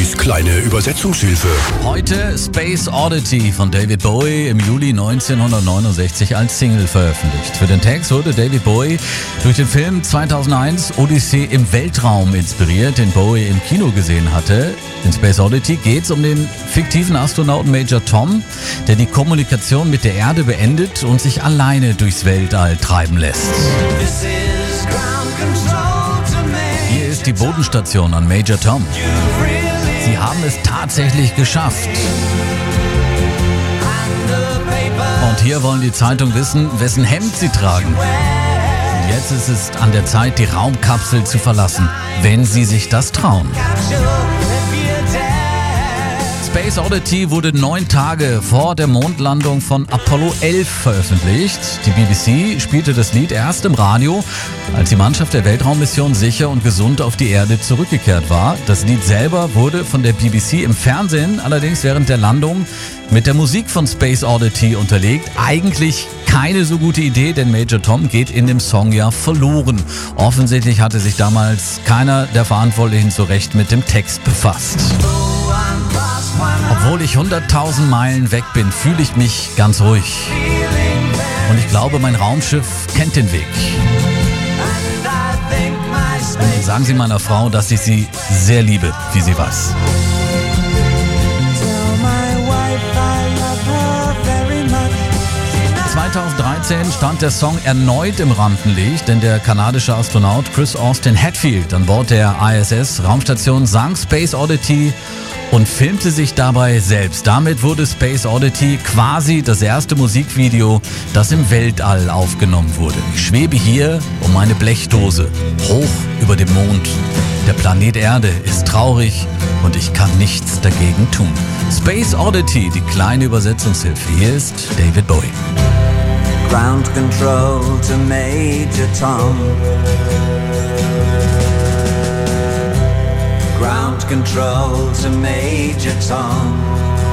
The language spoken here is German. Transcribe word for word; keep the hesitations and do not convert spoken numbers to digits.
Sandys kleine Übersetzungshilfe. Heute Space Oddity von David Bowie im Juli neunzehnhundertneunundsechzig als Single veröffentlicht. Für den Text wurde David Bowie durch den Film zweitausendeins Odyssee im Weltraum inspiriert, den Bowie im Kino gesehen hatte. In Space Oddity geht es um den fiktiven Astronauten Major Tom, der die Kommunikation mit der Erde beendet und sich alleine durchs Weltall treiben lässt. Hier ist die Bodenstation an Major Tom. Sie haben es tatsächlich geschafft. Und hier wollen die Zeitungen wissen, wessen Hemd sie tragen. Und jetzt ist es an der Zeit, die Raumkapsel zu verlassen, wenn sie sich das trauen. Space Oddity wurde neun Tage vor der Mondlandung von Apollo elf veröffentlicht. Die B B C spielte das Lied erst im Radio, als die Mannschaft der Weltraummission sicher und gesund auf die Erde zurückgekehrt war. Das Lied selber wurde von der B B C im Fernsehen allerdings während der Landung mit der Musik von Space Oddity unterlegt. Eigentlich keine so gute Idee, denn Major Tom geht in dem Song ja verloren. Offensichtlich hatte sich damals keiner der Verantwortlichen so recht mit dem Text befasst. Obwohl ich hunderttausend Meilen weg bin, fühle ich mich ganz ruhig. Und ich glaube, mein Raumschiff kennt den Weg. Und sagen Sie meiner Frau, dass ich sie sehr liebe, wie sie weiß. zweitausenddreizehn stand der Song erneut im Rampenlicht, denn der kanadische Astronaut Chris Austin Hadfield an Bord der I S S-Raumstation sang Space Oddity und filmte sich dabei selbst. Damit wurde Space Oddity quasi das erste Musikvideo, das im Weltall aufgenommen wurde. Ich schwebe hier um eine Blechdose, hoch über dem Mond. Der Planet Erde ist traurig und ich kann nichts dagegen tun. Space Oddity, die kleine Übersetzungshilfe. Hier ist David Bowie. Ground control to Major Tom. Ground control to Major Tom.